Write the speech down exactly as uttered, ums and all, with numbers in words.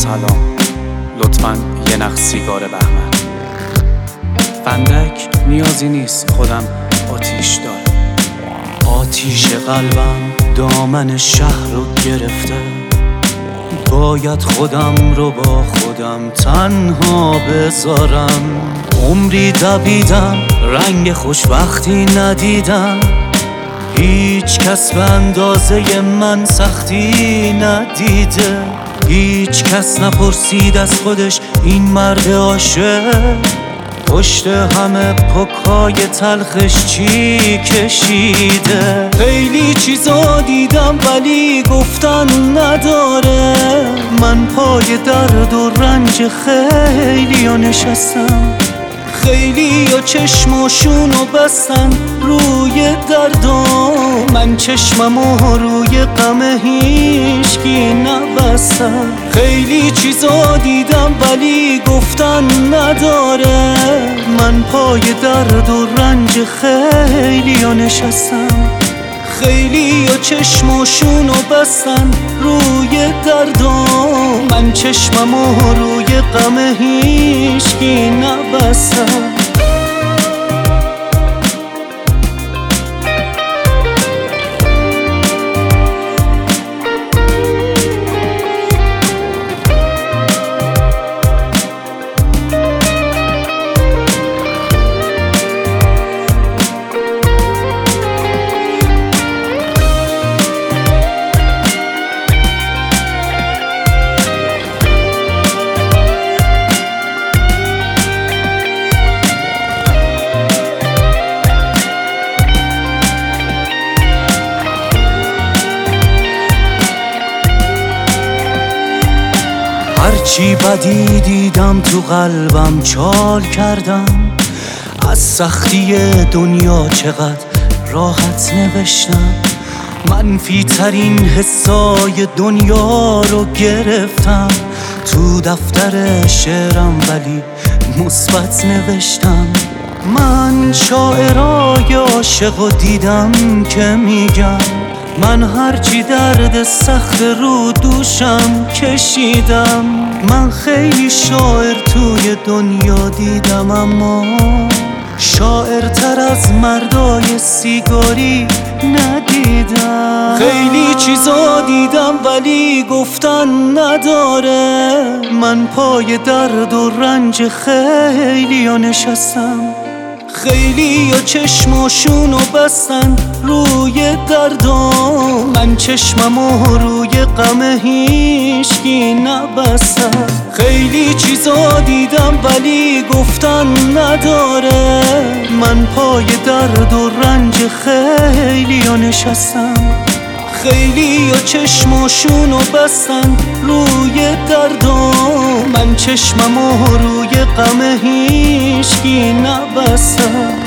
سلام، لطفاً یه نخ سیگار بهمن. فندک نیازی نیست، خودم آتیش دارم. آتیش قلبم دامن شهر رو گرفته، باید خودم رو با خودم تنها بذارم. عمری دویدم رنگ خوشبختی ندیدم، هیچ کس به اندازه من سختی ندیده. هیچ کس نپرسید از خودش این مرد عاشق پشت همه پکای تلخش چی کشیده. خیلی چیزا دیدم ولی گفتن نداره، من پای درد و رنج خیلی ها نشستم. خیلی ها چشماشونو بستن روی دردم، من چشممو روی غم هیچکی نبستم. خیلی چیزا دیدم ولی گفتن نداره، من پای درد و رنج خیلی ها نشستم. خیلی ها چشماشونو بستن روی دردم، من چشممو روی غم هیچکی نبستم. هرچی بدی دیدم تو قلبم چال کردم، از سختی دنیا چقدر راحت نوشتم. منفی ترین حسای دنیا رو گرفتم، تو دفتر شعرم ولی مثبت نوشتم. من شاعرای عاشقو دیدم که میگم، من هرچی درد سخت رو دوشم کشیدم. من خیلی شاعر توی دنیا دیدم، اما شاعرتر از مردای سیگاری ندیدم. خیلی چیزا دیدم ولی گفتن نداره، من پای درد و رنج خیلی ها نشستم. خیلی ها چشماشونو بستن روی دردم، من چشممو روی غم هیچکی نبستم. خیلی چیزا دیدم ولی گفتن نداره، من پای درد و رنج خیلی ها نشستم. خیلی ها چشماشونو بستن روی دردم، من چشممو روی غم هیچکی نبستم.